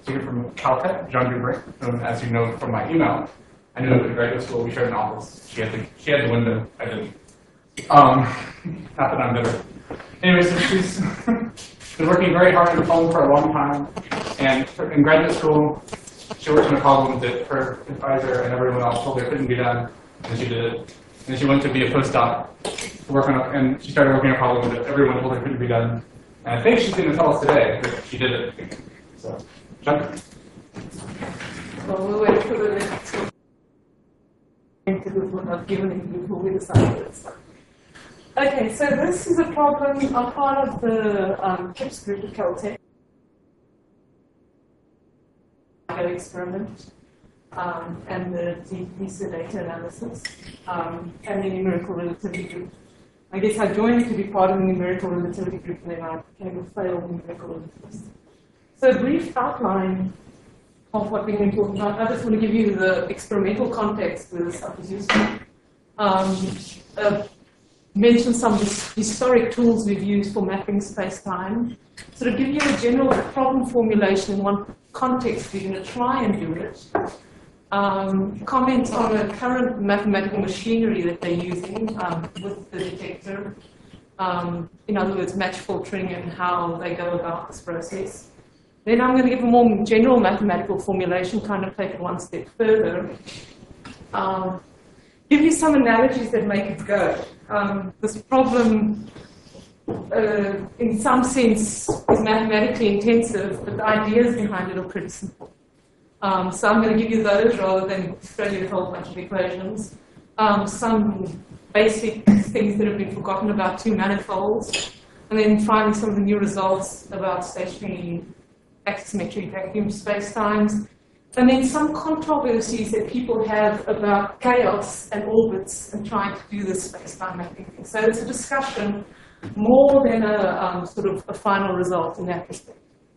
student from Caltech, Jean Dubreuil, whom, as you know from my email, I knew in graduate school we shared an office. She had the window, I didn't. Not that I'm bitter. Anyway, so she's been working very hard on the phone for a long time, and in graduate school, she worked on a problem that her advisor and everyone else told her couldn't be done, and she did it. And she went to be a postdoc, and she started working on a problem that everyone told her couldn't be done. And I think she's going to tell us today that she did it. So, John? Well, we'll wait for the next one. I've given it before we decided this. Okay, so this is a problem. I'm part of the KIPS group at Caltech. Experiment and the DESA data analysis and the numerical relativity group. I guess I joined to be part of the numerical relativity group, and then I became a failed numerical relativist. So a brief outline of what we're going to talk about. I just want to give you the experimental context where this stuff is useful. Mention some historic tools we've used for mapping space-time. Sort of give you a general problem formulation in one context we're going to try and do it. Comment on the current mathematical machinery that they're using with the detector. In other words, match filtering and how they go about this process. Then I'm going to give a more general mathematical formulation, kind of take it one step further. Give you some analogies that make it go. This problem, in some sense, is mathematically intensive, but the ideas behind it are pretty simple. So I'm going to give you those rather than throw you a whole bunch of equations. Some basic things that have been forgotten about two manifolds, and then finally some of the new results about stationary axisymmetric vacuum spacetimes. And then some controversies that people have about chaos and orbits and trying to do this space-time mapping thing. So it's a discussion more than a sort of a final result in that respect.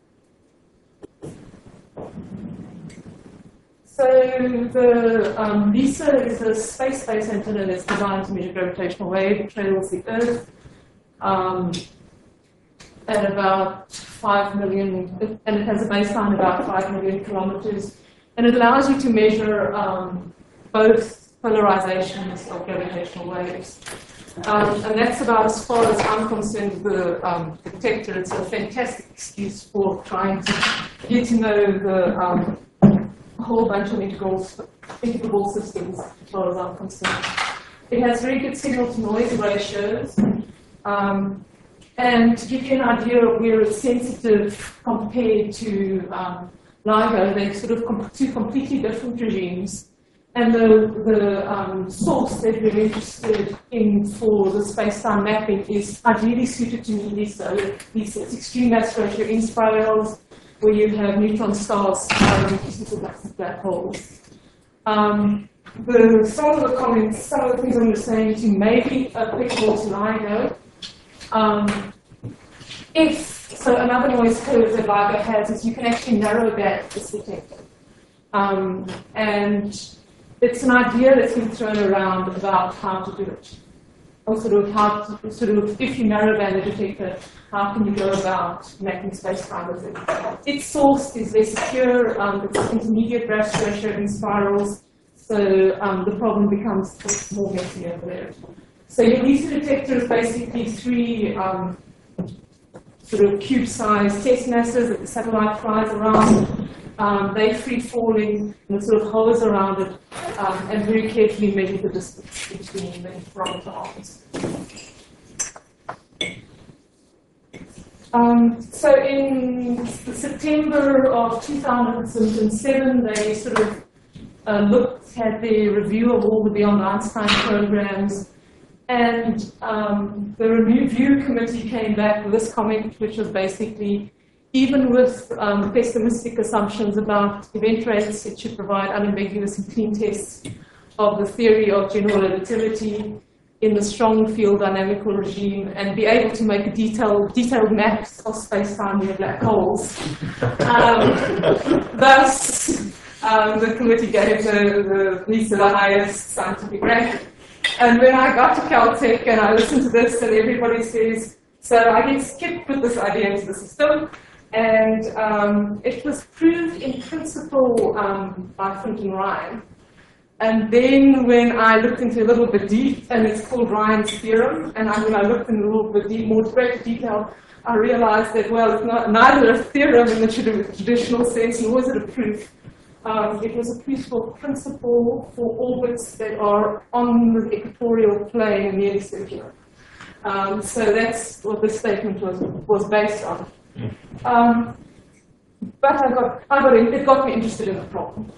So the LISA is a space-based antenna that's designed to measure gravitational wave trails the Earth at about 5 million, and it has a baseline about 5 million kilometers. And it allows you to measure both polarizations of gravitational waves. And that's about as far as I'm concerned with the detector. It's a fantastic excuse for trying to get to know the whole bunch of integrable systems, as far as I'm concerned. It has very good signal-to-noise ratios. And to give you an idea of where it's sensitive compared to LIGO, they're sort of two completely different regimes. And the source that we're interested in for the space-time mapping is ideally suited to LISA. LISA is extreme mass ratio in spirals, where you have neutron stars supermassive black holes. Some of the comments, some of the things I'm going to say to may be applicable to LIGO. So another noise curve that LIGO has is you can actually narrow band this detector. And it's an idea that's been thrown around about how to do it. Or if you narrow band the detector, how can you go about mapping space-time with it? Its source is very secure, it's intermediate mass ratio in spirals, so the problem becomes more messy over there. So your LISA detector is basically three sort of cube-sized test masses that the satellite flies around. They're free-falling, and it sort of hovers around it, and very carefully measure the distance between the barometer arms. So in September of 2007, they sort of had their review of all the Beyond Einstein programs. And the review committee came back with this comment, which was basically, even with pessimistic assumptions about event rates, it should provide unambiguous and clean tests of the theory of general relativity in the strong field dynamical regime and be able to make detailed maps of space-time near black holes. Thus, the committee gave the LISA the highest scientific rank. And when I got to Caltech and I listened to this and everybody says, so I get skipped with this idea into the system, And it was proved in principle by Flint and Ryan. And then when I looked into a little bit deep, and it's called Ryan's theorem, and when I looked in a little bit more greater detail, I realized that, well, it's neither a theorem in the traditional sense, nor is it a proof. It was a proof principle for orbits that are on the equatorial plane and nearly circular. So that's what this statement was based on. But it got me interested in the problem.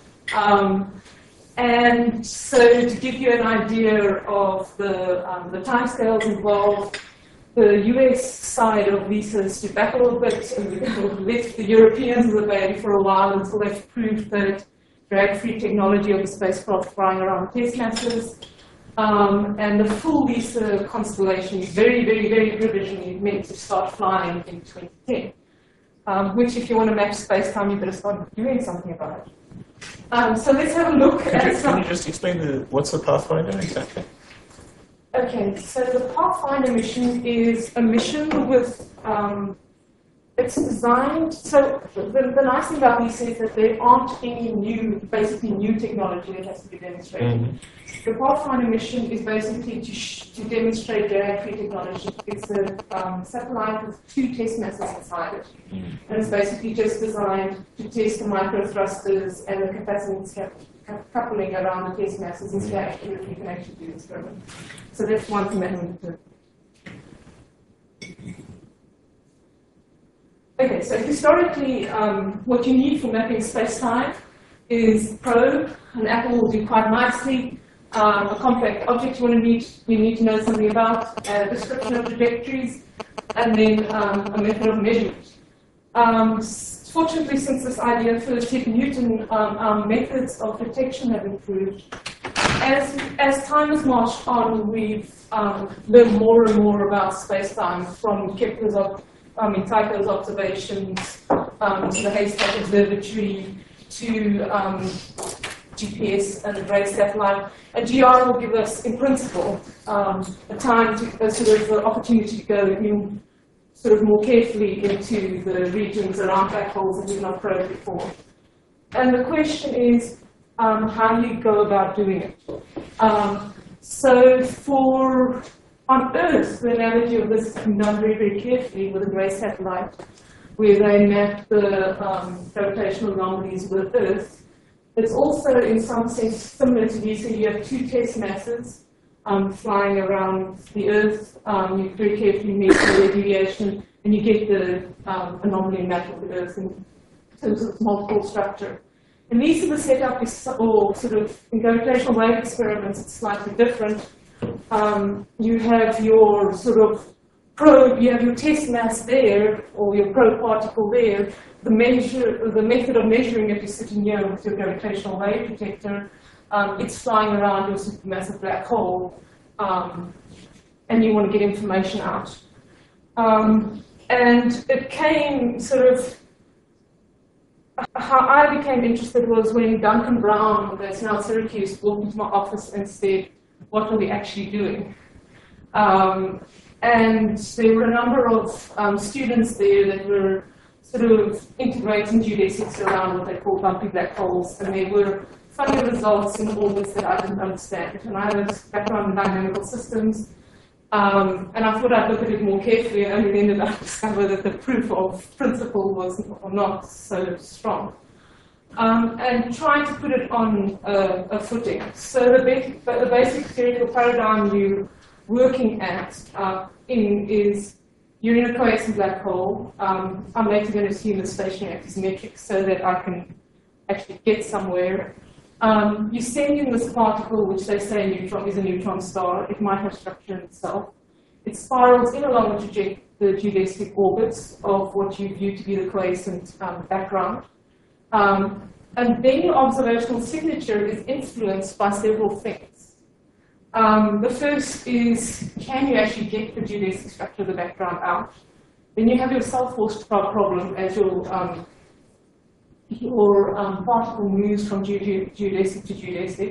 And so to give you an idea of the timescales involved, the US side of LISA stood back a little bit and left the Europeans the baby for a while until they've proved that drag-free technology of the spacecraft flying around test masses. And the full LISA constellation is very, very, very provisionally meant to start flying in 2010. Which, if you want to match space-time, you better start doing something about it. So let's have a look at some... Can you just explain what's the Pathfinder exactly? Okay, so the Pathfinder mission is a mission with... it's designed... So the nice thing about these is that there aren't any basically new technology that has to be demonstrated. Mm-hmm. The Pathfinder mission is basically to demonstrate drag-free technology. It's a satellite with 2 test masses inside it. Mm-hmm. And it's basically just designed to test the microthrusters and the capacitance coupling around the test masses and see how accurately you can actually do the experiment. So that's one thing that we need to do. Okay, so historically, what you need for mapping space-time is probe. An apple will do quite nicely. A compact object you need to know something about, a description of trajectories, and then a method of measurement. Fortunately, since this idea first hit Newton, our methods of detection have improved. As time has marched on, we've learned more and more about space-time, from Tycho's observations, to the Haystack Observatory, to GPS and the Gray satellite. A GR will give us, in principle, a time to sort of the opportunity to go sort of more carefully into the regions around black holes that we've not probed before. And the question is, how do you go about doing it? So on Earth, the analogy of this has been done very, very carefully with a Gray satellite, where they map the gravitational anomalies with Earth. It's also, in some sense, similar to these. So you have 2 test masses flying around the Earth. You very carefully measure their deviation, and you get the anomaly map of the Earth in terms of multiple structure. And these are the setup, or sort of in gravitational wave experiments, it's slightly different. You have your sort of probe, you have your test mass there, or your probe particle there. The method of measuring it is sitting here with your gravitational wave detector. It's flying around your supermassive black hole, and you want to get information out. And it came sort of, how I became interested was when Duncan Brown, that's now at Syracuse, walked into my office and said, what are we actually doing? And there were a number of students there that were sort of integrating geodesics around what they call bumpy black holes, and there were funny results in orbits that I didn't understand. And I had a background in dynamical systems, and I thought I'd look at it more carefully, and only then did I discover that the proof of principle was not so strong. And trying to put it on a footing. So the basic theoretical paradigm you're working at is you're in a coaxial black hole. I'm later going to assume the stationary active metric so that I can actually get somewhere. You send in this particle, which they say is a neutron star. It might have structure in itself. It spirals in along the geodesic orbits of what you view to be the quiescent background. And then your observational signature is influenced by several things. The first is, can you actually get the geodesic structure of the background out? Then you have your self-force problem as your particle moves from geodesic to geodesic.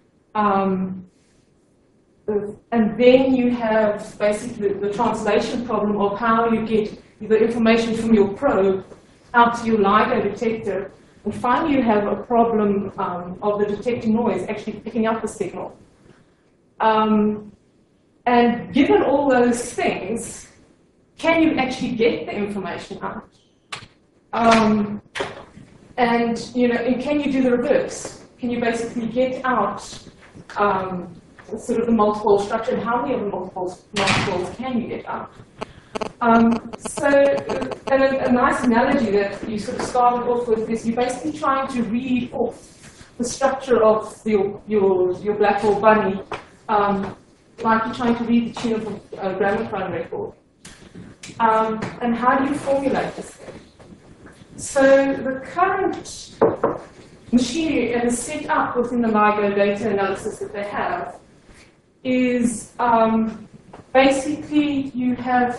And then you have basically the translation problem of how you get the information from your probe out to your LIGO detector, and finally you have a problem of the detector noise actually picking up the signal. And given all those things, can you actually get the information out? And can you do the reverse? Can you basically get out sort of the multiple structure, and how many of the multiples can you get out? And a nice analogy that you sort of started off with is you're basically trying to read off the structure of your black hole bunny, like you're trying to read the tune of a gramophone record. And how do you formulate this thing? So the current machinery and the setup within the LIGO data analysis that they have is basically you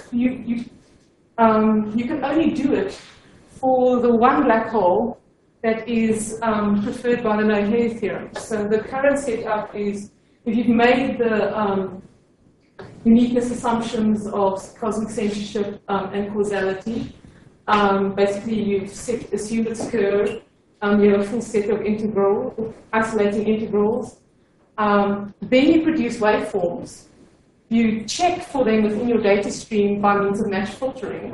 can only do it for the one black hole that is preferred by the no-hair theorem. So the current setup is if you've made the uniqueness assumptions of cosmic censorship and causality, basically you've assumed its curve, you have a full set of isolating integrals. Then you produce waveforms. You check for them within your data stream by means of match filtering.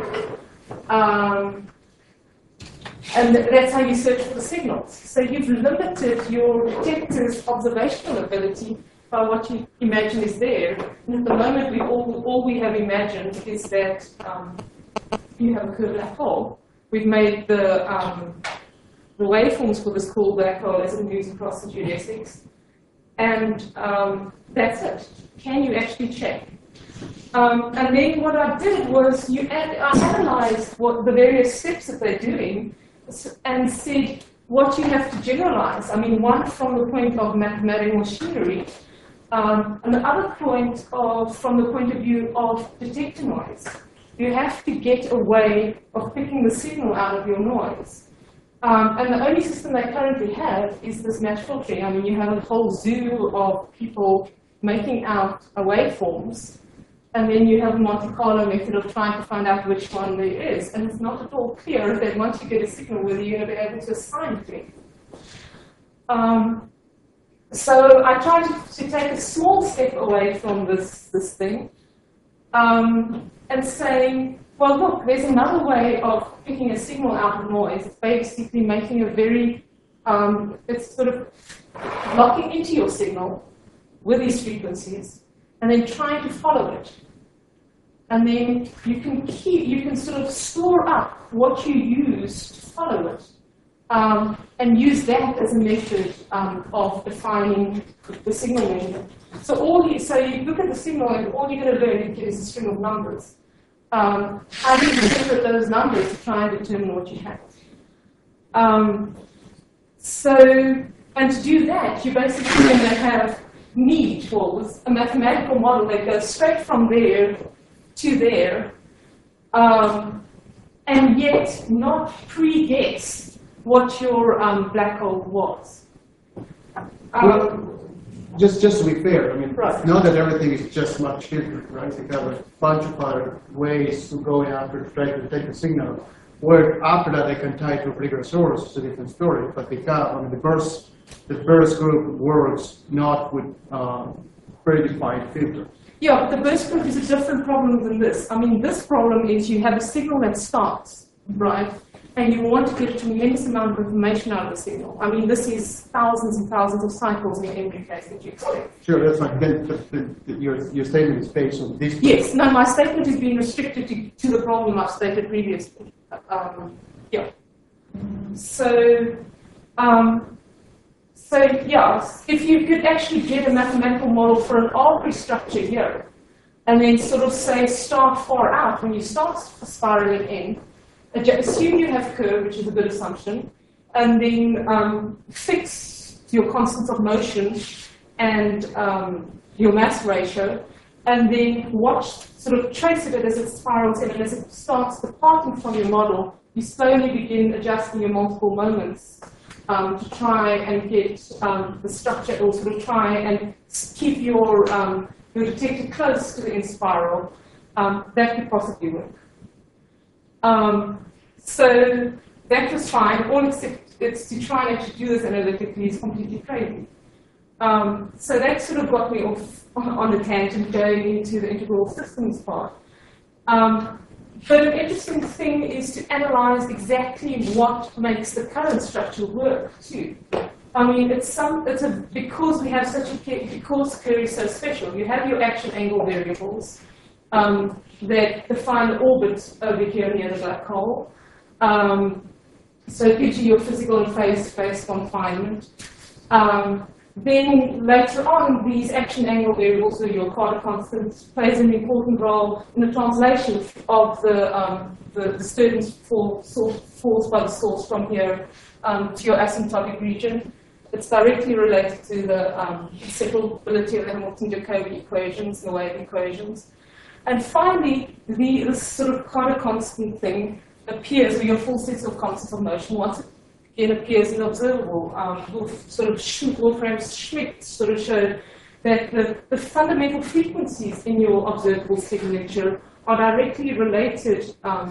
And that's how you search for the signals. So you've limited your detector's observational ability by what you imagine is there. And at the moment, all we have imagined is that you have a curved black hole. We've made the waveforms for this cool black hole as it moves across the geodesics. And that's it. Can you actually check? And then what I did was I analyzed what the various steps that they're doing and said what you have to generalize. I mean, one from the point of mathematical machinery, and the other point from the point of view of detector noise. You have to get a way of picking the signal out of your noise. And the only system they currently have is this match filtering. I mean, you have a whole zoo of people making out waveforms, and then you have a Monte Carlo method of trying to find out which one there is. And it's not at all clear that once you get a signal, whether you're going to be able to assign it to it. So I tried to take a small step away from this thing and saying, well, look, there's another way of picking a signal out of noise. It's basically making a very, it's sort of locking into your signal with these frequencies and then trying to follow it. And then you can sort of store up what you use to follow it. And use that as a method of defining the signal measurement. So you look at the signal and all you're going to learn is a string of numbers. How do you interpret those numbers to try and determine what you have? And to do that, you're basically going to have with a mathematical model that goes straight from there to there, and yet not pre-guess what your black hole was. Just to be fair, I mean, right. Not that everything is just much different, right? You have a bunch of other ways to go after to try to detect the signal. Where after that they can tie to a particular source, it's a different story. But they have, I mean, the burst group works not with predefined filters. Yeah, but the burst group is a different problem than this. I mean, this problem is you have a signal that starts, right? And you want to get a tremendous amount of information out of the signal. I mean, this is thousands and thousands of cycles in every case that you expect. Sure, that's fine. Then your statement is based on this. Yes, no, my statement is being restricted to the problem I've stated previously. Yeah. So if you could actually get a mathematical model for an arbitrary structure here, and then sort of say start far out when you start spiraling in, assume you have curve, which is a good assumption, and then fix your constants of motion and your mass ratio, and then sort of trace it as it spirals in, and as it starts departing from your model, you slowly begin adjusting your multiple moments to try and get the structure, or sort of try and keep your detector close to the in spiral. That could possibly work. So that was fine, all except it's to try and actually do this analytically is completely crazy. So that sort of got me off on the tangent going into the integral systems part. But an interesting thing is to analyze exactly what makes the current structure work too. I mean, because we have because Kerr is so special, you have your action angle variables that define the orbit over here near the black hole. So it gives you your physical and phase space confinement. Then later on, these action angle variables, so your Carter constant, plays an important role in the translation of the disturbance force by the source from here to your asymptotic region. It's directly related to the separability of the Hamilton-Jacobi equations, the wave equations. And finally, this sort of Carter constant thing appears, or your full sets of constants of motion, once it appears in observable. Wolfram Schmidt sort of showed that the fundamental frequencies in your observable signature are directly related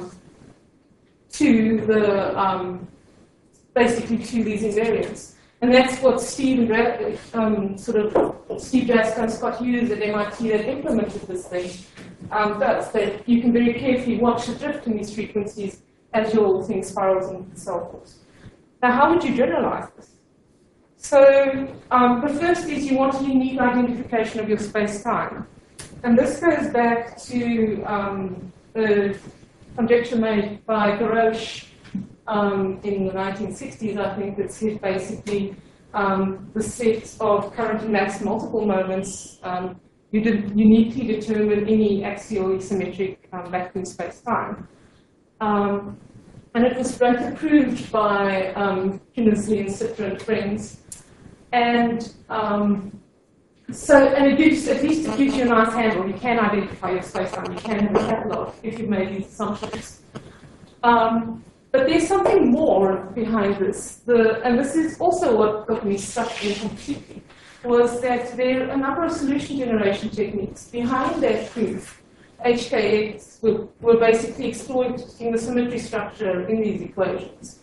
to the basically to these invariants. And that's what Steve Jasko and Scott Hughes at MIT that implemented this thing does. That you can very carefully watch the drift in these frequencies as your thing spirals and so forth. Now, how would you generalize this? So, the first is you want a unique identification of your space-time. And this goes back to the conjecture made by Garrosh in the 1960s, I think, that said basically the set of current and mass multiple moments you uniquely determine any axially symmetric vacuum space-time. And it was both proved by Kinnersley and Citra and friends. And it gives, at least it gives you a nice handle. You can identify your space-time, you can have a catalog if you've made these assumptions. But there's something more behind this. And this is also what got me stuck in completely, was that there are a number of solution generation techniques behind that proof. HKX were basically exploiting the symmetry structure in these equations.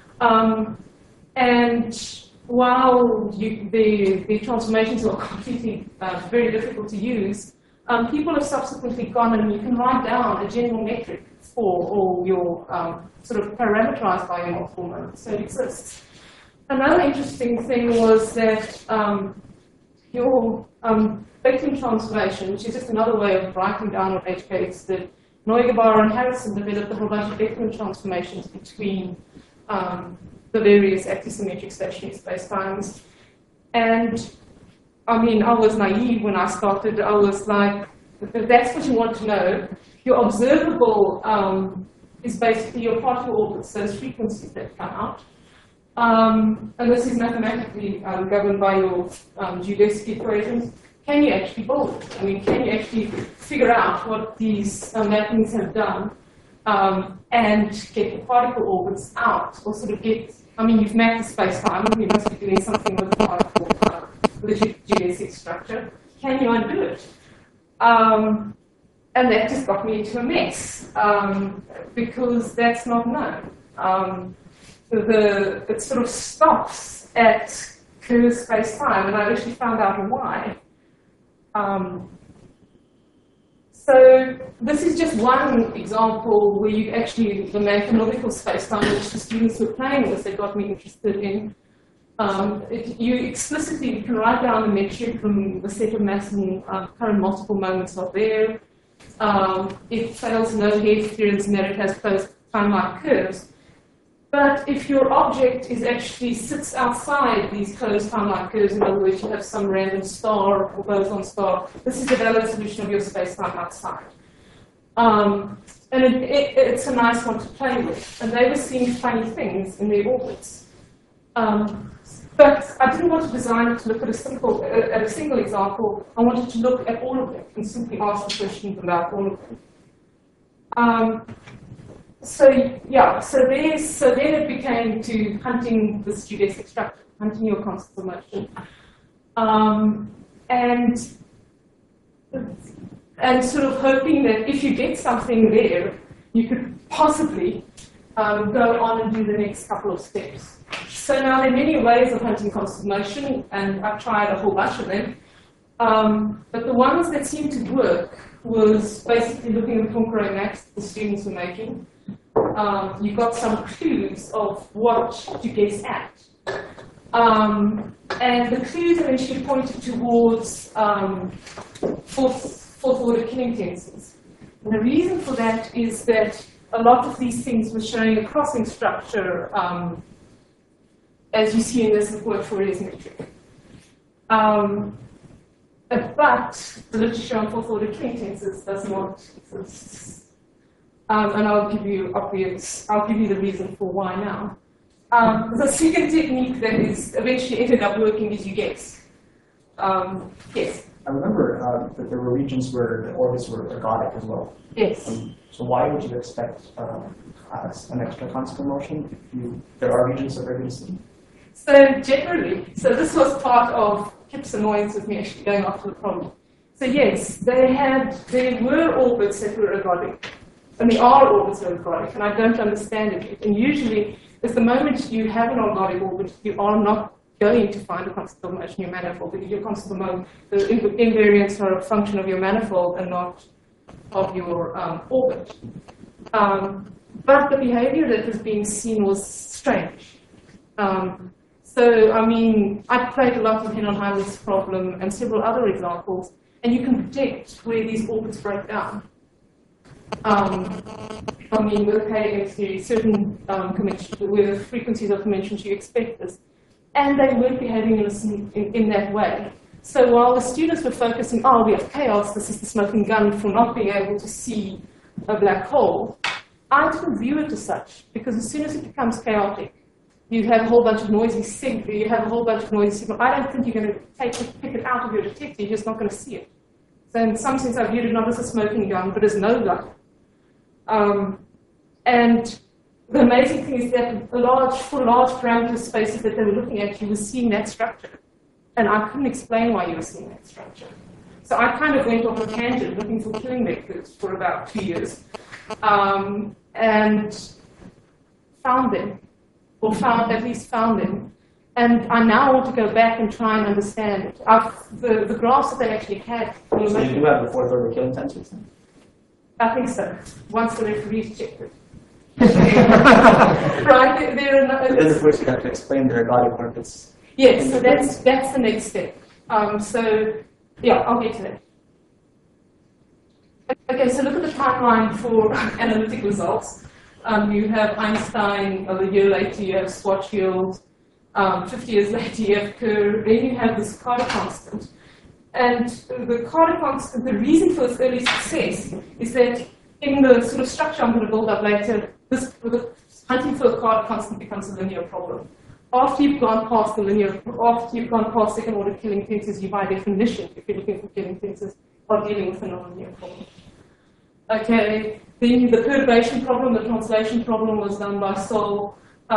And while the transformations are completely very difficult to use, people have subsequently gone and you can write down a general metric for all your sort of parameterized by your multiple moments. So it exists. Another interesting thing was that your Beckman transformation, which is just another way of writing down what HKX did, Neugebauer and Harrison developed a whole bunch of Beckman transformations between the various axisymmetric stationary spacetimes. And I mean, I was naive when I started. I was like, if that's what you want to know, your observable is basically your particle orbits, those frequencies that come out. And this is mathematically governed by your geodesic equations. Can you actually build it? I mean, can you actually figure out what these mappings have done and get the particle orbits out, or sort of get, I mean, you've mapped the space-time, you must be doing something with the particle, with the geodesic structure. Can you undo it? And that just got me into a mess, because that's not known. It sort of stops at Kerr's space-time, and I actually found out why. So this is just one example where you actually, the mathematical space-time which the students were playing with that got me interested in. You explicitly can write down the metric from the set of mass and current multiple moments are there. It fails no hair theorems and that it has closed time-like curves. But if your object is actually sits outside these closed time-like curves, in other words, you have some random star or boson star, this is a valid solution of your space-time outside. And it's a nice one to play with. And they were seeing funny things in their orbits. But I didn't want to design it to look at a single example. I wanted to look at all of them and simply ask the questions about all of them. So then it became to hunting this geodesic structure, hunting your constants of motion, and sort of hoping that if you get something there, you could possibly go on and do the next couple of steps. So now there are many ways of hunting constant motion, and I've tried a whole bunch of them. But the ones that seemed to work was basically looking at the Poincare maps the students were making. You got some clues of what to guess at. And the clues eventually pointed towards fourth-order killing tensors. And the reason for that is that a lot of these things were showing a crossing structure, as you see in this report for metric. But the literature on fourth-order killing tensors does not exist. And I'll give you the reason for why now. The second technique that is eventually ended up working is you guess. Yes. I remember that there were regions where the orbits were ergodic as well. Yes. So why would you expect an extra constant motion if there are regions of ergodicity? So generally, this was part of Kip's annoyance with me actually going after the problem. So yes, there were orbits that were ergodic, and there are orbits that are ergodic, and I don't understand it yet. And usually, at the moment you have an ergodic orbit, you are not going to find a constant of motion in your manifold, because your constant of motion, the invariants are a function of your manifold and not of your orbit. But the behavior that was being seen was strange. So, I mean, I played a lot with Henon-Heimer's problem and several other examples, and you can predict where these orbits break down. I mean, with the KDM series, certain where the frequencies are conventions, you expect this. And they weren't behaving in that way. So while the students were focusing, oh, we have chaos, this is the smoking gun for not being able to see a black hole, I didn't view it as such, because as soon as it becomes chaotic, you have a whole bunch of noisy signal, I don't think you're going to pick it out of your detector, you're just not going to see it. So in some sense, I viewed it not as a smoking gun, but as no gun. And the amazing thing is that for large parameter spaces that they were looking at, you were seeing that structure. And I couldn't explain why you were seeing that structure. So I kind of went off a tangent looking for killing vectors for about 2 years. And found them, or at least found them. And I now want to go back and try and understand it. The graphs that they actually had. So you do have the fourth-order killing tensors then? I think so, once the referees checked it. Right, Then of course you have to explain the ergodic orbits. Yes, so that's the next step. So yeah, I'll get to that. Okay, so look at the timeline for analytic results. You have Einstein, a year later you have Schwarzschild, 50 years later you have Kerr, then you have this Carter constant. And the Carter constant, the reason for its early success is that in the sort of structure I'm going to build up later, hunting for a Carter constant becomes a linear problem. After you've gone past second order killing tensors, you by definition, if you're looking for killing tensors, are dealing with a non-linear problem. Okay, then the perturbation problem, the translation problem was done by Sol.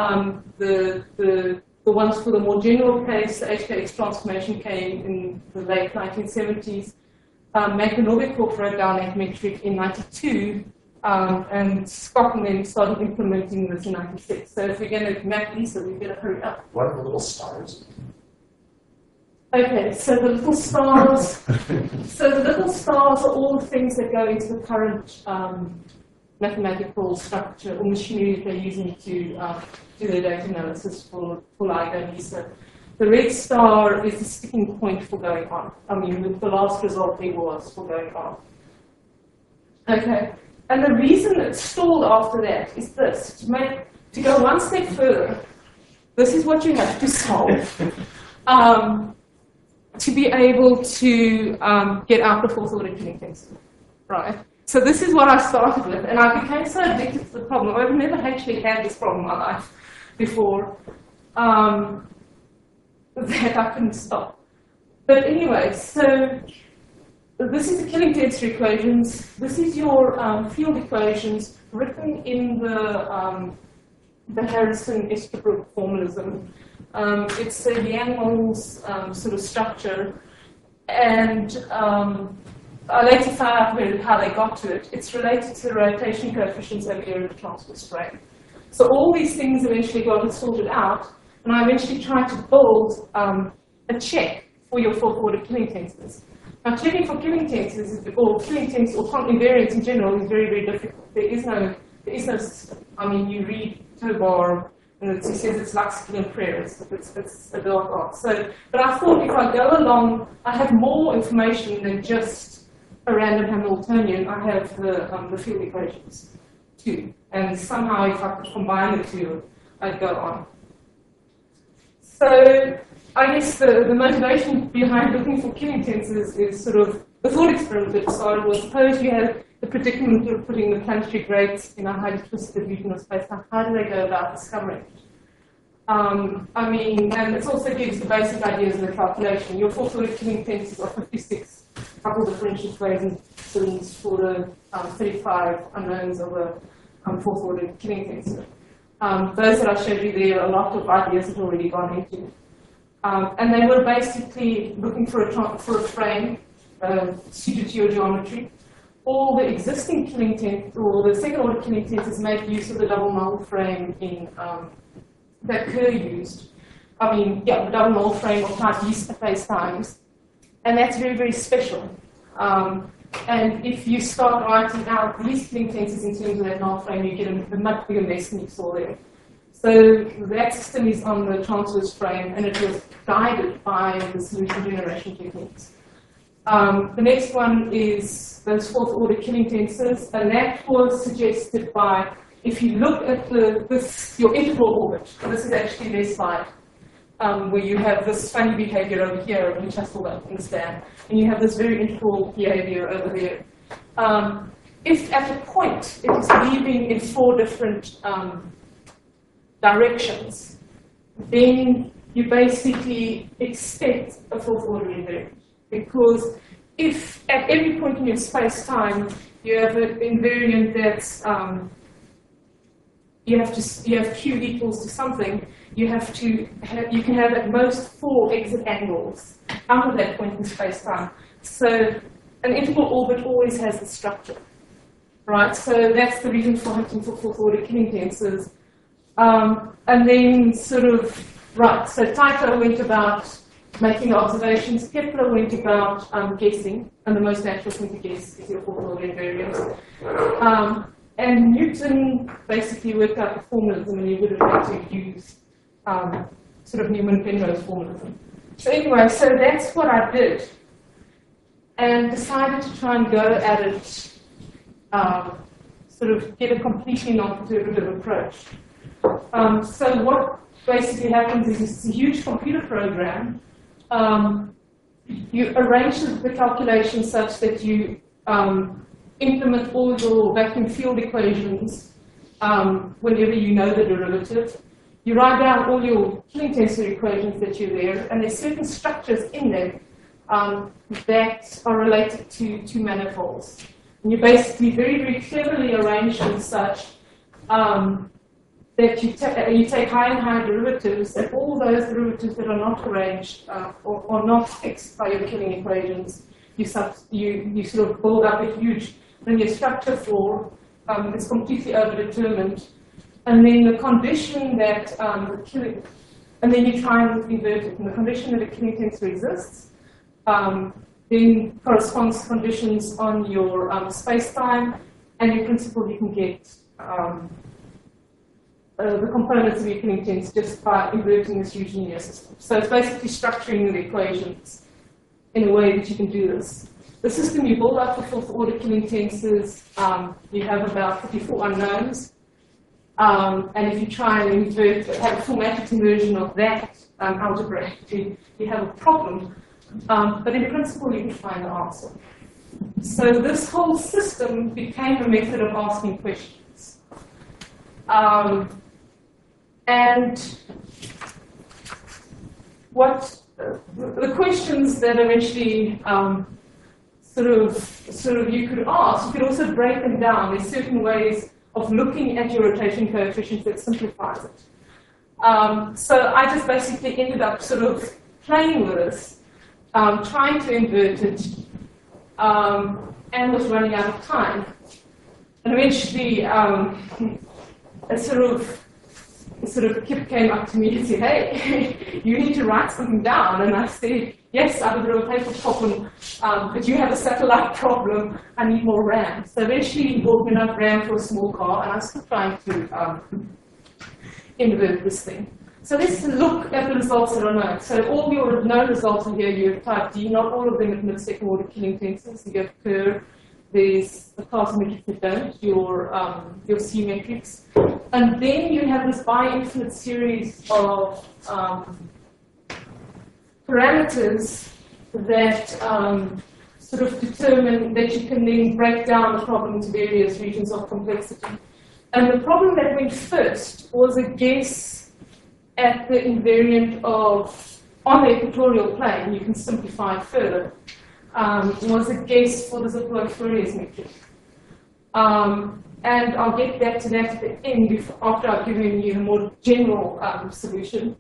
The ones for the more general case, the HKX transformation came in the late 1970s. Magnanovic wrote down that metric in 92, and Scott and then started implementing this in 96. So if we're going to map Lisa, we've got to hurry up. What are the little stars? Okay, so the little stars, are all the things that go into the current mathematical structure or machinery that they're using to do their data analysis for LIGO and Lisa. The red star is the sticking point for going on. I mean, the last result there was for going on. Okay, and the reason it stalled after that is this: to go one step further, this is what you have to solve. To be able to get out the fourth order killing tensor, right? So this is what I started with, and I became so addicted to the problem. I've never actually had this problem in my life before, that I couldn't stop. But anyway, so this is the killing tensor equations. This is your field equations written in the Harrison-Estabrook formalism. It's a Yang-Mills sort of structure, and I later found out how they got to it. It's related to the rotation coefficients over the area of the transverse frame. So all these things eventually got sorted out, and I eventually tried to build a check for your fourth order killing tensors. Now, checking for killing tensors, or killing tensors, or invariants in general, is very, very difficult. There is no system. I mean, you read Tobar, and it says it's lexical and prayer. It's a dark art. So, but I thought if I go along, I have more information than just a random Hamiltonian. I have the field equations too, and somehow if I could combine the two, I'd go on. So I guess the motivation behind looking for killing tensors is sort of the thought experiment that started was, suppose you have the predicament of putting the planetary grates in a highly twisted region of space. How do they go about discovering it? I mean, and it also gives the basic ideas of the calculation. Your fourth order killing tensors are 56 coupled differential equations for the 35 unknowns of a fourth order killing tensor. Those that I showed you there, a lot of ideas have already gone into. And they were basically looking for a frame suited to your geometry. All the existing killing tensors, or the second order killing tensors, make use of the double null frame in that Kerr used. I mean, yeah, the double null frame of type yeast space times, and that's very, very special. And if you start writing out these killing tensors in terms of that null frame, you get a much bigger mess than you saw there. So that system is on the transverse frame, and it was guided by the solution generation techniques. The next one is those fourth order killing tensors, and that was suggested by, if you look at your integral orbit, this is actually their slide, where you have this funny behavior over here, which I still don't understand, and you have this very integral behavior over there. If at a point it is leaving in 4 different directions, then you basically expect a fourth order invariant. Because if at every point in your space-time you have an invariant that's you have Q equals to something, you can have at most 4 exit angles out of that point in space-time. So an integral orbit always has the structure, right? So that's the reason for hunting for fourth order killing tensors. And then sort of, right, so Tycho went about making observations, Kepler went about guessing, and the most natural thing to guess is your fourth order invariant. And Newton basically worked out the formalism, and you would have had to use sort of Newman-Penrose formalism. So anyway, so that's what I did, and decided to try and go at it, sort of get a completely non-perturbative approach. So what basically happens is it's a huge computer program. You arrange the calculations such that you implement all your vacuum field equations whenever you know the derivative. You write down all your killing tensor equations that you're there, and there's certain structures in them that are related to manifolds. And you basically very, very cleverly arrange them such that you take higher and higher derivatives, and all those derivatives that are not arranged or not fixed by your killing equations, you sort of build up a huge linear structure for. It's completely overdetermined. And then the condition that and then you try and invert it. And the condition that a killing tensor exists then corresponds to conditions on your space-time, and in principle you can get the components of your killing tensor just by inverting this huge linear system. So it's basically structuring the equations in a way that you can do this. The system you build up for fourth order killing tensors, you have about 54 unknowns. And if you try and have a full matrix inversion of that algebra, you have a problem. But in principle, you can find the answer. So this whole system became a method of asking questions. And what the questions that eventually sort of you could ask, you could also break them down. There's certain ways of looking at your rotation coefficients that simplifies it. So I just basically ended up sort of playing with this, trying to invert it, and was running out of time. And eventually, a sort of sort of Kip came up to me and said, hey, you need to write something down. And I said, yes, I have a bit of a paper problem, but you have a satellite problem. I need more RAM. So eventually he bought me enough RAM for a small car, and I'm still trying to invert this thing. So let's look at the results that are known. So all your known results are here. You have type D, not all of them admit second order killing tensors. You have Kerr, there's the class metrics that don't, your C metrics. And then you have this bi-infinite series of parameters that sort of determine that you can then break down the problem into various regions of complexity. And the problem that went first was a guess at the invariant of, on the equatorial plane, you can simplify it further, was a guess for the Ziplow-Fourier's metric. And I'll get back to that at the end after I've given you a more general solution.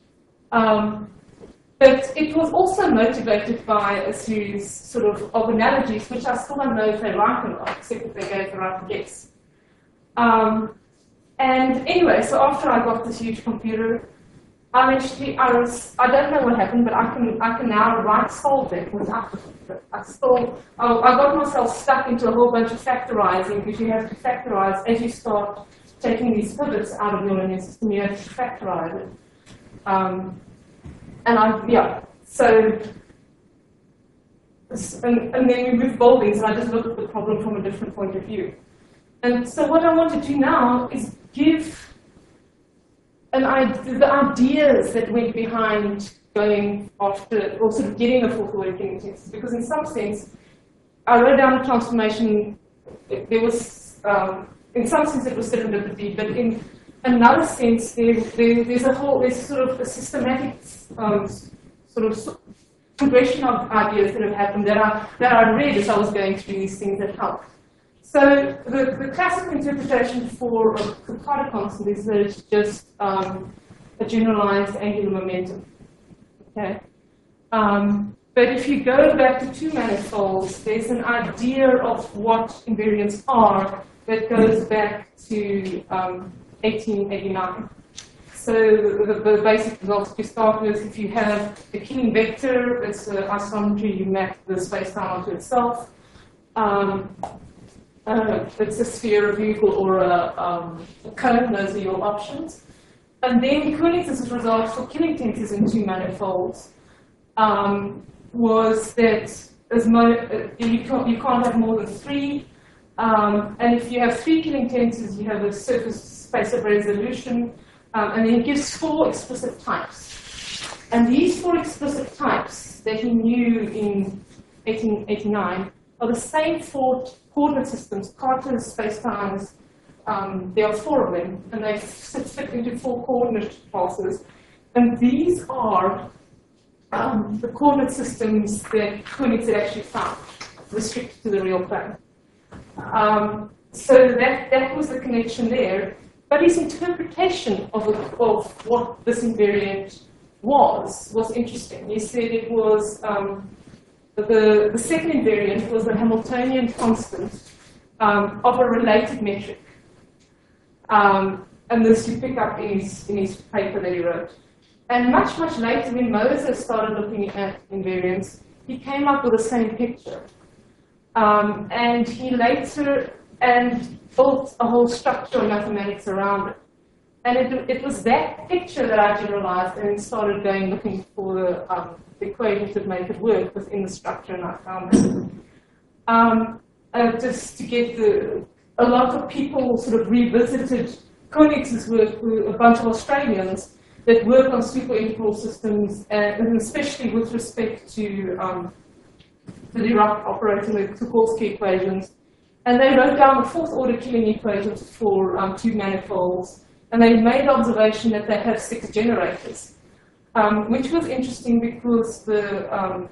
But it was also motivated by a series sort of analogies, which I still don't know if they're right or not, except that they gave the right guess. And anyway, so after I got this huge computer, I don't know what happened, but I can now solve it without the computer. I got myself stuck into a whole bunch of factorizing, because you have to factorize as you start taking these pivots out of your linear system. You have to factorize it. And then we move buildings, and I just look at the problem from a different point of view. And so what I want to do now is give the ideas that went behind going after, or sort of getting a fourth order killing tensor. Because in some sense, I wrote down the transformation, there was, in some sense it was serendipity, but in another sense, there's sort of a systematic sort of progression of ideas that have happened that I read as I was going through these things that helped. So the classical interpretation for a Carter constant is that it's just a generalized angular momentum. Okay. But if you go back to two manifolds, there's an idea of what invariants are that goes back to 1889. So the basic results to start with, if you have a killing vector, it's an isometry, you map the space-time onto itself. It's a sphere, a vehicle, or a cone, those are your options. And then Koenig's result for killing tensors in two manifolds was that you can't have more than three. And if you have three killing tensors, you have a surface space of resolution, and then it gives four explicit types. And these four explicit types that he knew in 1889 are the same four coordinate systems, Carter's spacetimes. There are four of them, and they fit into four coordinate pulses. And these are the coordinate systems that Koenig had actually found, restricted to the real plane. So that was the connection there. But his interpretation of what this invariant was interesting. He said it was the second invariant was the Hamiltonian constant of a related metric. And this you pick up in his paper that he wrote. And much later, when Moses started looking at invariants, he came up with the same picture. And he later built a whole structure of mathematics around it. And it was that picture that I generalized and started looking for the equations that make it work within the structure, and I found it. Just to get a lot of people sort of revisited Koenig's work with a bunch of Australians that work on super-integral systems, and especially with respect to the Dirac operator, the Tucholsky equations. And they wrote down the fourth-order killing equations for two manifolds, and they made the observation that they have 6 generators, which was interesting because the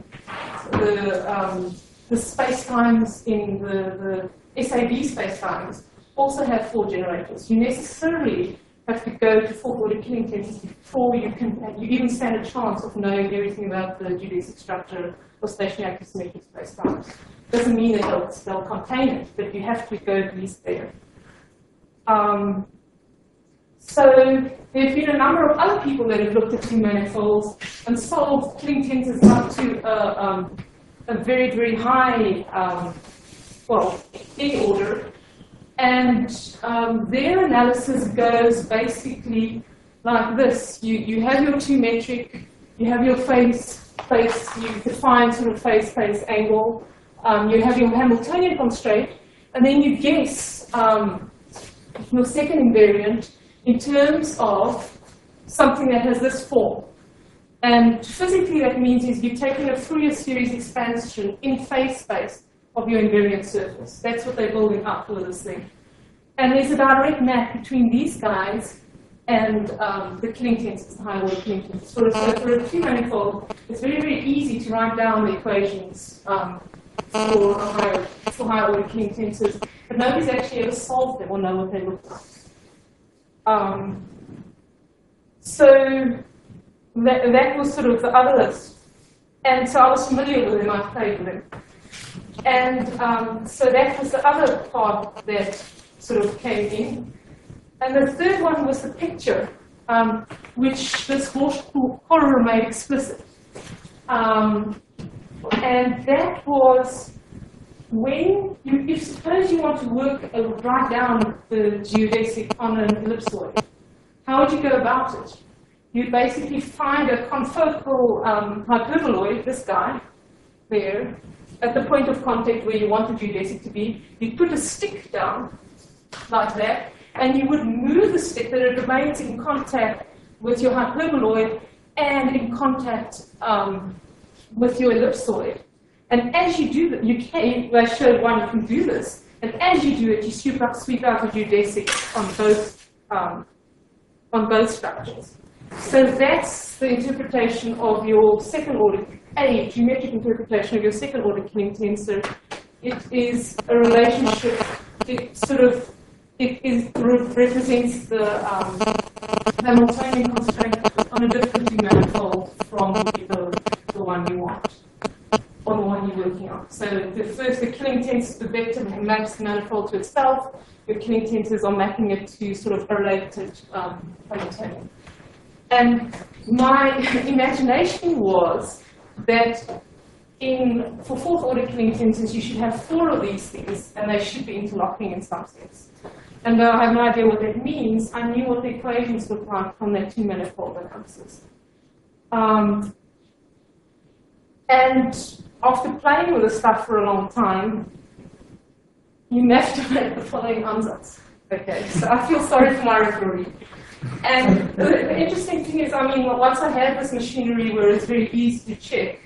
spacetimes in the SAB spacetimes also have 4 generators. You necessarily have to go to fourth-order killing tensors before you even stand a chance of knowing everything about the geodesic structure of stationary symmetric spacetimes. Doesn't mean that they'll contain it, but you have to go at least there. So there have been a number of other people that have looked at two manifolds and solved Killing tensors up to a very, very high, well, A order. And their analysis goes basically like this. You have your two metric, you have your face, you define sort of face angle, you have your Hamiltonian constraint, and then you guess your second invariant in terms of something that has this form. And physically that means is you're taking a Fourier series expansion in phase space of your invariant surface. That's what they're building up for this thing. And there's a direct map between these guys and the Killing tensors, the higher order Killing tensors. So for a two-manifold, it's very, very easy to write down the equations for higher order Killing tensors, but nobody's actually ever solved them or know what they look like. So that was sort of the other list. And so I was familiar with them, I played with them. And so that was the other part that sort of came in. And the third one was the picture, which this horror made explicit. And that was when if suppose you want to write down the geodesic on an ellipsoid, how would you go about it? You'd basically find a confocal hyperboloid, this guy, there, at the point of contact where you want the geodesic to be. You'd put a stick down, like that, and you would move the stick that it remains in contact with your hyperboloid and in contact with your ellipsoid. And as you do that, I showed one you can do this, and as you do it, you sweep out the geodesic on both structures. So that's the interpretation of your second order, a geometric interpretation of your second order Killing tensor. It is a relationship, it represents the Hamiltonian constraint on a different two-manifold from the one you want, or the one you're working on. So the Killing tensor, the vector maps the manifold to itself. Your Killing tensors are mapping it to sort of a related Hamiltonian. And my imagination was that for fourth order Killing tensors, you should have 4 of these things, and they should be interlocking in some sense. And though I have no idea what that means, I knew what the equations looked like from that two-manifold analysis. And after playing with this stuff for a long time, you have to make the following ansatz. Okay, so I feel sorry for my referee. And the interesting thing is, I mean, once I had this machinery where it's very easy to check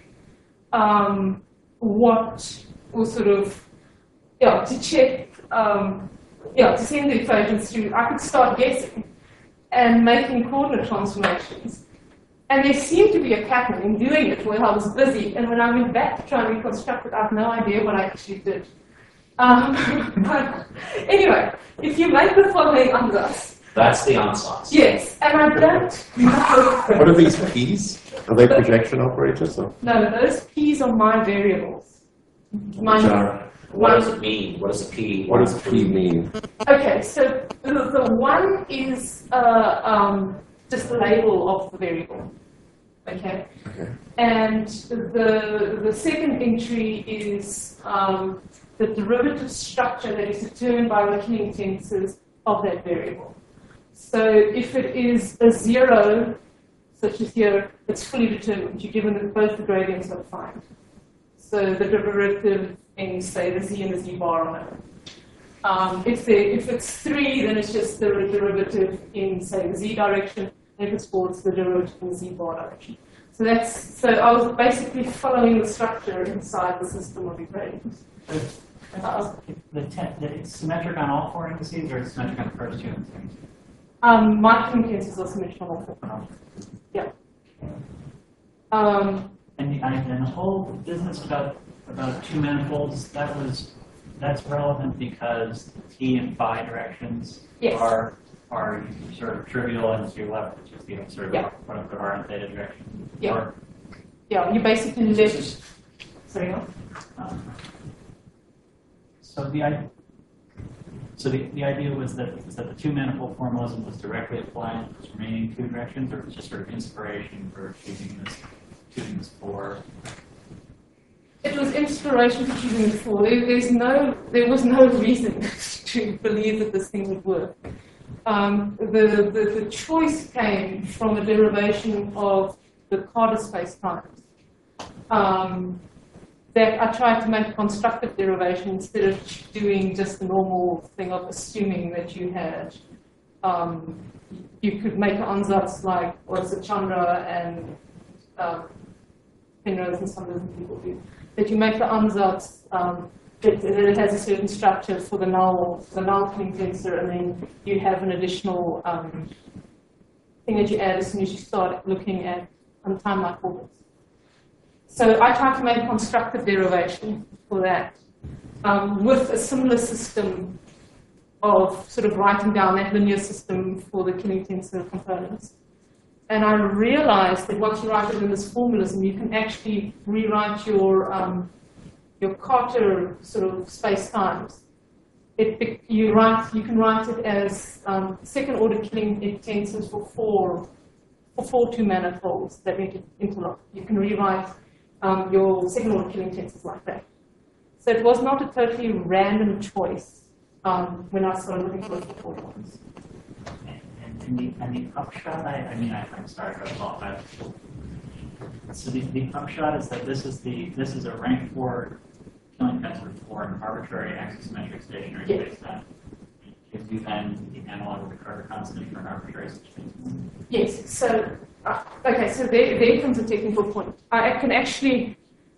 what was sort of, to check, to send the equations through, I could start guessing and making coordinate transformations. And there seemed to be a pattern in doing it while I was busy, and when I went back to try and reconstruct it, I have no idea what I actually did. But anyway, if you make the following ansatz. That's the ansatz. Yes, and I don't know. What are these P's? Are they projection operators? Or? No, those P's are my variables. What does it mean? What does a P? What does P mean? Okay, so the one is just the label of the variable. Okay. And the second entry is the derivative structure that is determined by the Killing tensors of that variable. So if it is a 0, such as here, it's fully determined. You're given that both the gradients are defined. So the derivative in, say, the z and the z bar on it. If it's 3, then it's just the derivative in, say, the z direction. And if it's 4, it's the derivative in the z bar direction. So I was basically following the structure inside the system of equations. It's symmetric on all 4 indices, or it's symmetric on the first 2 indices? My Killing tensors are symmetric on all 4. Yeah. And the whole business about 2 manifolds, that's relevant because T and phi directions are sort of trivial, and so you're left with just the sort of quote unquote R and theta direction. Yeah. Yeah, you basically lift. Sorry, no? So the idea was that the two manifold formalism was directly applied to those remaining two directions, or it was just sort of inspiration for choosing this for. It was inspiration for choosing it for. There was no reason to believe that this thing would work. The choice came from a derivation of the Carter spacetimes. That I tried to make a constructive derivation instead of doing just the normal thing of assuming that you had, you could make an ansatz like what Chandra and Penrose and some of the people do. That you make the ansatz that it has a certain structure for the null Killing tensor, and then you have an additional thing that you add as soon as you start looking at time-like orbits. So I tried to make a constructive derivation for that with a similar system of sort of writing down that linear system for the Killing tensor components. And I realized that once you write it in this formalism, you can actually rewrite your Carter sort of space-times. You can write it as second-order Killing tensors for four two-manifolds that interlock. You can rewrite your second-order Killing tensors like that. So it was not a totally random choice when I started looking for the four ones. And the upshot, I'm sorry for the long time. So the upshot is that this is a rank 4 Killing tensor for an arbitrary axisymmetric stationary spacetime. Gives you then the analog of the Carter constant for an arbitrary spacetime. Yes. So okay. So there comes a technical point. I can actually.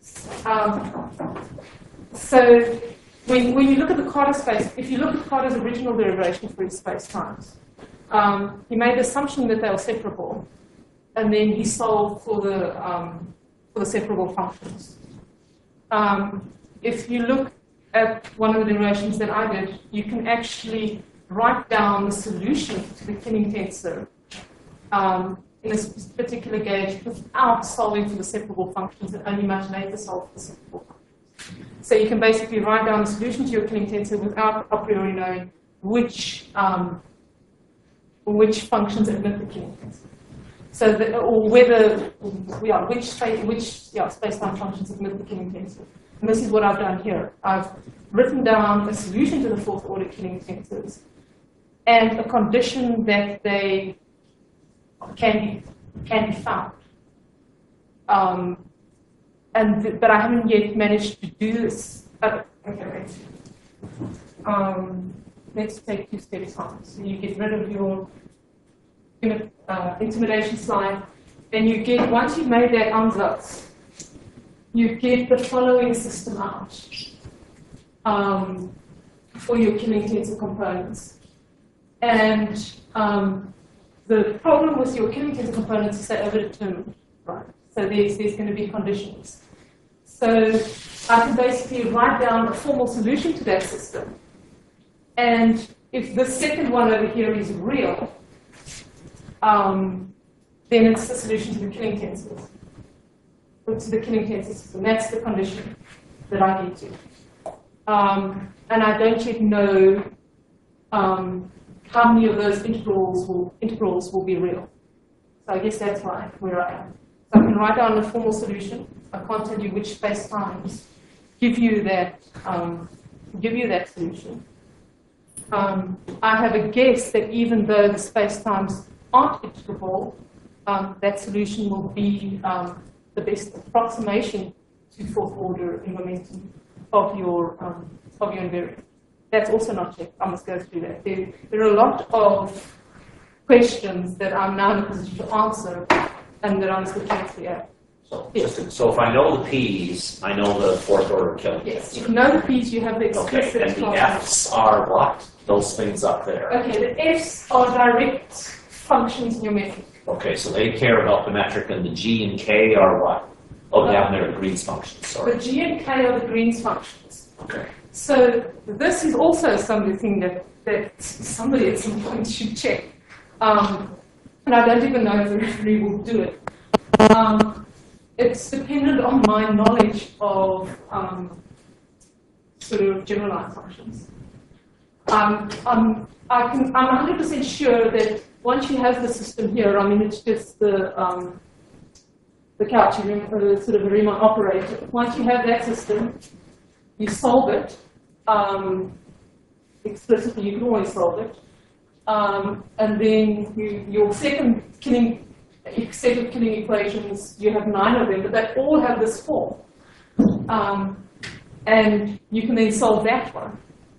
So when you look at the Carter space, if you look at Carter's original derivation for his spacetimes. He made the assumption that they were separable, and then he solved for the separable functions. If you look at one of the derivations that I did, you can actually write down the solution to the Killing tensor in this particular gauge without solving for the separable functions, and only much later solve for the separable functions. So you can basically write down the solution to your Killing tensor without a priori knowing which functions admit the Killing tensor. So which space-time functions admit the Killing tensor. And this is what I've done here. I've written down a solution to the fourth-order Killing tensors and a condition that they can be found. But I haven't yet managed to do this. Okay, wait. Let's take 2 steps on. So you get rid of your intimidation slide, and you get, once you've made that ansatz, you get the following system out for your Killing tensor components. And the problem with your Killing tensor components is they're overdetermined, right? So there's going to be conditions. So I can basically write down a formal solution to that system. And if the second one over here is real, then it's the solution to the Killing tensors. To the Killing tensor system. That's the condition that I need to. And I don't yet know how many of those integrals will be real. So I guess that's where I am. So I can write down a formal solution. I can't tell you which spacetimes give you that solution. I have a guess that even though the spacetimes aren't integrable, that solution will be the best approximation to fourth order in momentum of your invariant. That's also not checked. I must go through that. There are a lot of questions that I'm now in a position to answer and that I'm still trying to figure out. So if I know the P's, I know the fourth order Killing Yes, tensor. you know the P's, you have the explicit. Okay, and the F's are what? Those things up there. Okay, the F's are direct functions in your metric. Okay, so they care about the metric, and the G and K are what? Oh, down there, the Green's functions, sorry. The G and K are the Green's functions. Okay. So this is also something that somebody at some point should check. And I don't even know if the referee will do it. It's dependent on my knowledge of sort of generalized functions. I'm 100% sure that once you have the system here, I mean, it's just the couch, sort of a Riemann operator. Once you have that system, you solve it. Explicitly, you can always solve it. And then your second set of Killing equations, you have 9 of them, but they all have this form. And you can then solve that one.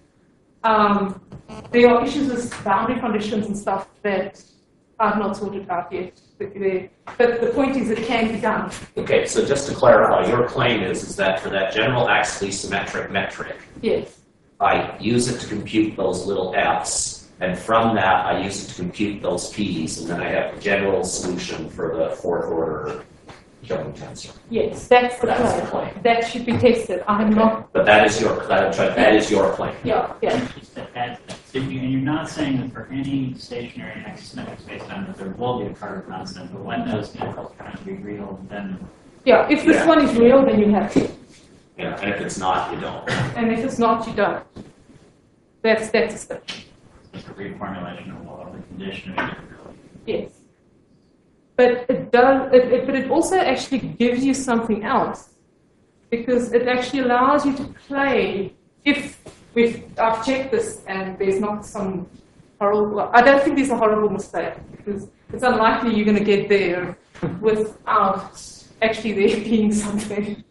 There are issues with boundary conditions and stuff that I've not sorted out yet. But the point is, it can be done. Okay, so just to clarify, your claim is that for that general axially symmetric metric, Yes. I use it to compute those little f's, and from that I use it to compute those p's, and then I have a general solution for the 4th order Jones tensor. Yes, that's the claim. That should be tested. I am not. But that is your claim. Yeah, yeah. Just to add to that, so you're not saying that for any stationary axisymmetric spacetime that there will be a Carter constant, but when those intervals are going to be real, then Yeah, if this one is real, then you have it. Yeah, and if it's not, you don't. And if it's not, you don't. That's a step. it's a reformulation of all of the condition of integrability. Yes. But it also actually gives you something else, because it actually allows you to play. I've checked this and there's not some horrible, I don't think there's a horrible mistake, because it's unlikely you're going to get there without actually there being something.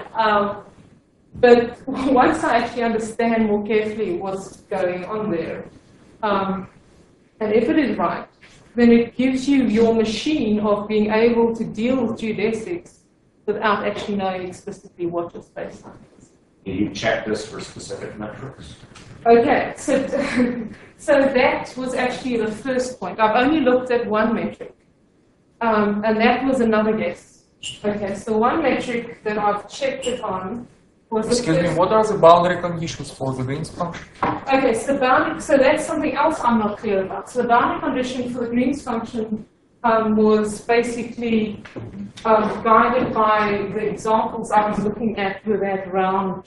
But once I actually understand more carefully what's going on there, and if it is right, then it gives you your machine of being able to deal with geodesics without actually knowing explicitly what your space-time is. Can you check this for specific metrics? Okay, so that was actually the first point. I've only looked at one metric, and that was another guess. Okay, so one metric that I've checked it on was Excuse me, what are the boundary conditions for the Green's function? Okay, so that's something else I'm not clear about. So the boundary condition for the Green's function was basically guided by the examples I was looking at with that round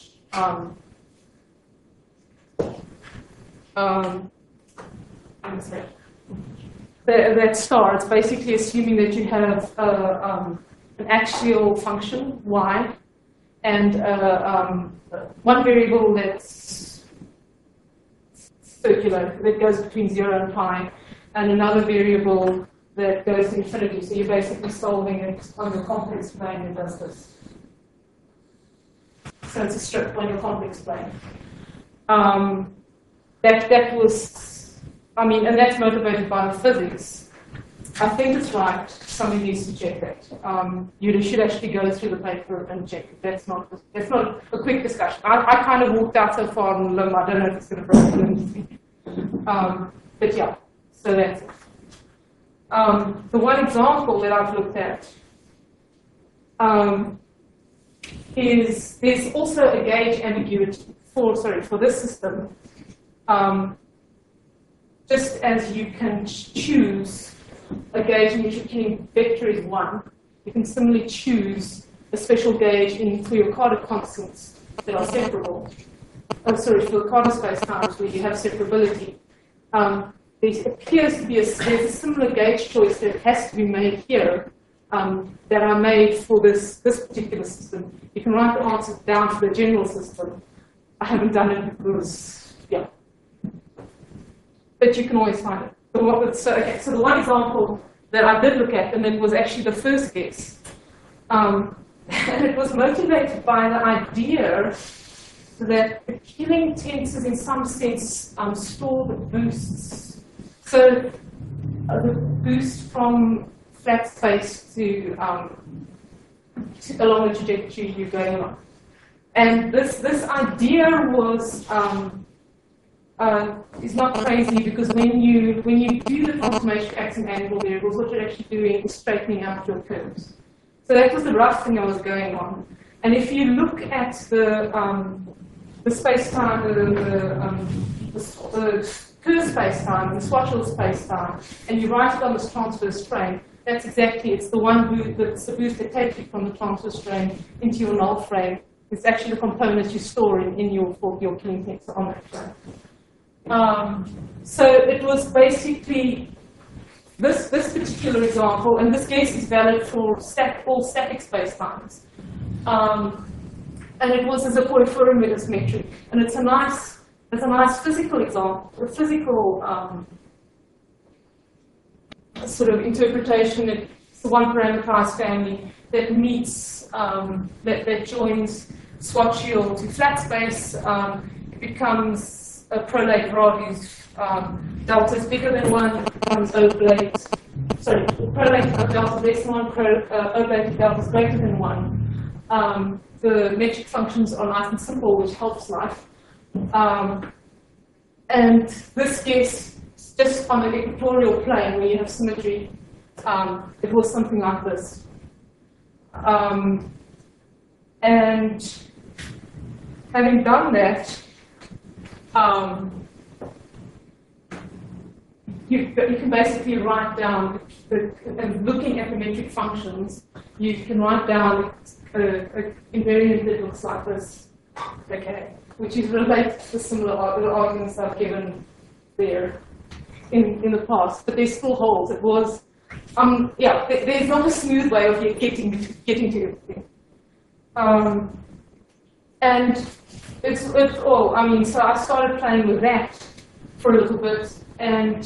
that star. It's basically assuming that you have an axial function, y, and one variable that's circular, that goes between 0 and pi, and another variable that goes to infinity. So you're basically solving it on the complex plane and does this. So it's a strip on your complex plane. That was, I mean, and that's motivated by the physics. I think it's right. Somebody needs to check that. You should actually go through the paper and check it. That's not a quick discussion. I kind of walked out so far on a limb. I don't know if it's going to break anything. But yeah, so that's it. The one example that I've looked at is there's also a gauge ambiguity for this system. Just as you can choose a gauge in which your Killing vector is 1, you can similarly choose a special gauge for your Carter constants that are separable. For the Carter spacetimes where you have separability. There appears to be there's a similar gauge choice that has to be made here that are made for this particular system. You can write the answer down for the general system. I haven't done it because, yeah. But you can always find it. So the one example that I did look at, and it was actually the first guess, and it was motivated by the idea that the Killing tensors, in some sense, store the boosts. So the boost from flat space to along the trajectory you're going on, and this idea was. Is not crazy, because when you do the transformation of axiom angle variables, what you're actually doing is straightening out your curves. So that was the rough thing that was going on. And if you look at the space-time, the Kerr space-time, the Schwarzschild space-time, and you write it on this transverse strain, that's exactly, it's the one boost, that's the boost that takes you from the transverse strain into your null frame. It's actually the component you store in your Killing tensor on that frame. So it was basically this particular example, and this case is valid for all static spacetimes. And it was as a Porphyrometer metric, and it's a nice physical example, a physical sort of interpretation. It's the one parameterized family that meets that joins Schwarzschild to flat space. It becomes a prolate rod whose delta is bigger than 1, becomes oblate. Sorry, prolate delta is less than 1, oblate delta is greater than 1. The metric functions are nice and simple, which helps life. And this case, just on an equatorial plane where you have symmetry, it was something like this. And having done that, you can basically write down, and looking at the metric functions, you can write down an invariant that looks like this, okay, which is related to the similar arguments I've given there in the past, but they still hold. It was, yeah, there's not a smooth way of getting to everything. And it's all, I mean, so I started playing with that for a little bit, and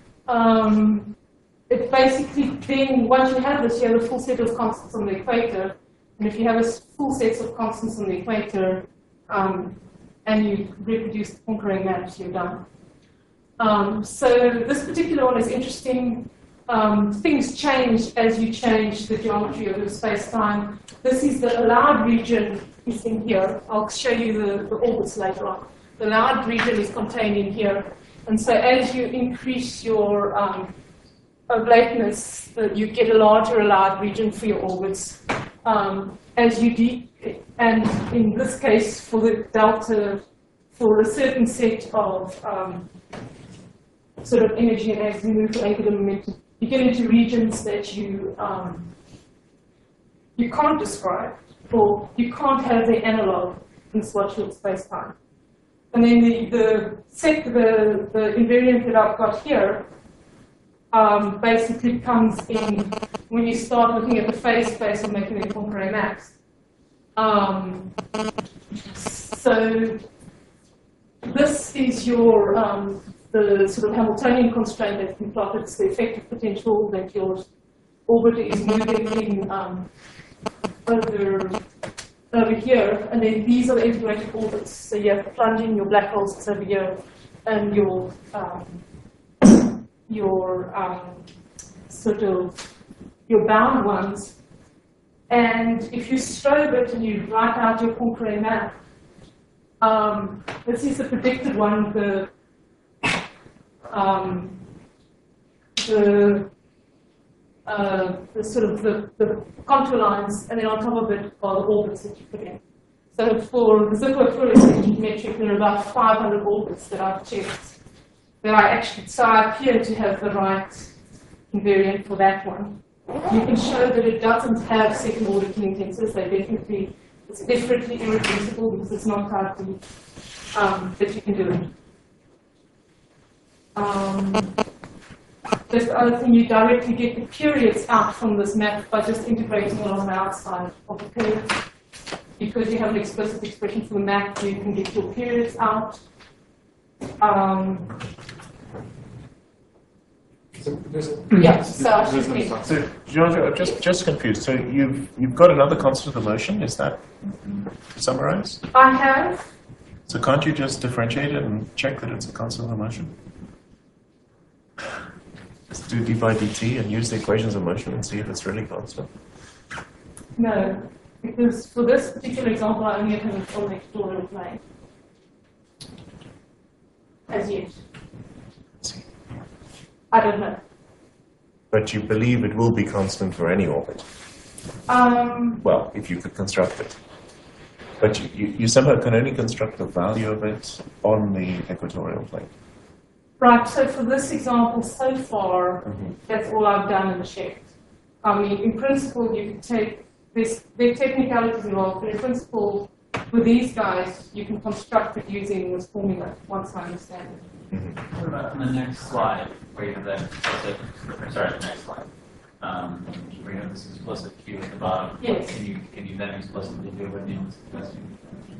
it basically then, once you have this, you have a full set of constants on the equator, and if you have a full set of constants on the equator, and you reproduce the Poincare maps, you're done. So this particular one is interesting. Things change as you change the geometry of the space-time. This is the allowed region is in here. I'll show you the orbits later on. The allowed region is contained in here. And so as you increase your oblateness, you get a larger allowed region for your orbits. As you and in this case, for the delta, for a certain set of sort of energy and azimuth or angular momentum, you get into regions that you can't describe, or you can't have the analog in Schwarzschild space-time. And then the invariant that I've got here basically comes in when you start looking at the phase space of making the Poincare maps. So this is your the sort of Hamiltonian constraint that's been plotted. It's the effective potential that your orbiter is moving in over here, and then these are the integrated orbits. So you have plunging, your black holes is over here, and your sort of your bound ones. And if you strobe it and you write out your Poincare map, this is the predicted one, the sort of the contour lines, and then on top of it are the orbits that you put in. So for the Zippo-Fourier metric, there are about 500 orbits that I've checked. That I actually, so I appear to have the right invariant for that one. You can show that it doesn't have second-order Killing tensors. It's definitely irreducible because it's not tightly that you can do it. Just the other thing, you directly get the periods out from this map by just integrating it on the outside of the curve. Because you have an explicit expression for the map, you can get your periods out. Yeah, so Giorgio, I'm just confused. So you've got another constant of motion. Is that to summarize? I have. So can't you just differentiate it and check that it's a constant of motion? Just do d by dt and use the equations of motion and see if it's really constant. No, because for this particular example, I only have it on the equatorial plane. As yet. I don't know. But you believe it will be constant for any orbit? Well, if you could construct it. But you somehow can only construct the value of it on the equatorial plane. Right, so for this example so far, that's all I've done and checked. I mean, in principle, you can take this, there are technicalities involved, but in principle, with these guys, you can construct it using this formula once I understand it. What about on the next slide, where you have that explicit, sorry, the next slide, where you have this explicit Q at the bottom? Yes. Can you then explicitly do what Neil was suggesting?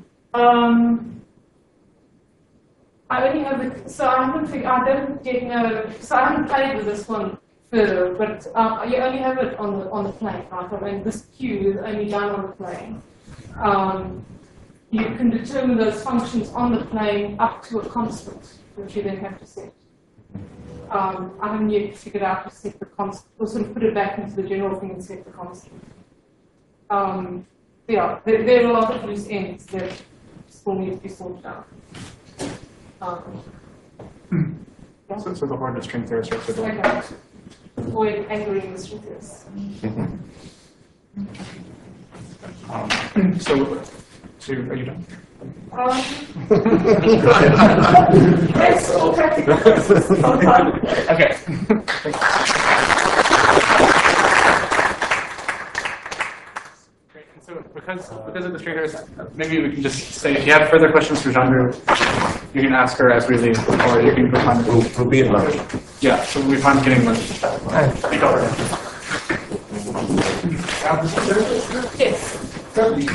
I only have the, so I haven't figured, I don't yet know, so I haven't played with this one further, but you only have it on the plane, right? I mean, this Q is only done on the plane. You can determine those functions on the plane up to a constant, which you then have to set. I haven't yet figured out to set the constant, or sort of put it back into the general thing and set the constant. Yeah, there are a lot of loose ends that still need to be sorted out. So the word of string theorists are so Okay. Avoid angering the string theorists. So are you done? That's all practical. Okay. Great. And so because of the string theorists, maybe we can just say if you have further questions for Jean-Drew, you can ask her as we leave, or you can go find it. We'll be at lunch. Yeah, so we find getting lunch. Yes.